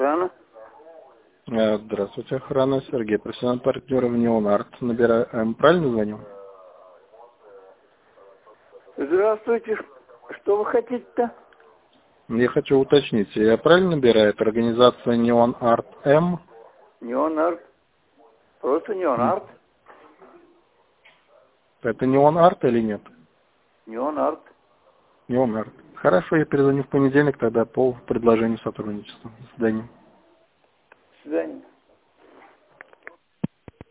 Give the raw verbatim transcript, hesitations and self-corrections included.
Охрана. Э, Здравствуйте, охрана. Сергей, профессиональный партнер в Неонарт. Набираю. Эм, правильно звоню? Здравствуйте. Что вы хотите-то? Я хочу уточнить, я правильно набираю? Это организация Neon Art М? Неонарт. Просто неонарт. Это Neon Art или нет? Неонарт. Neon Art. Хорошо, я перезвоню в понедельник тогда по предложению сотрудничества. До свидания.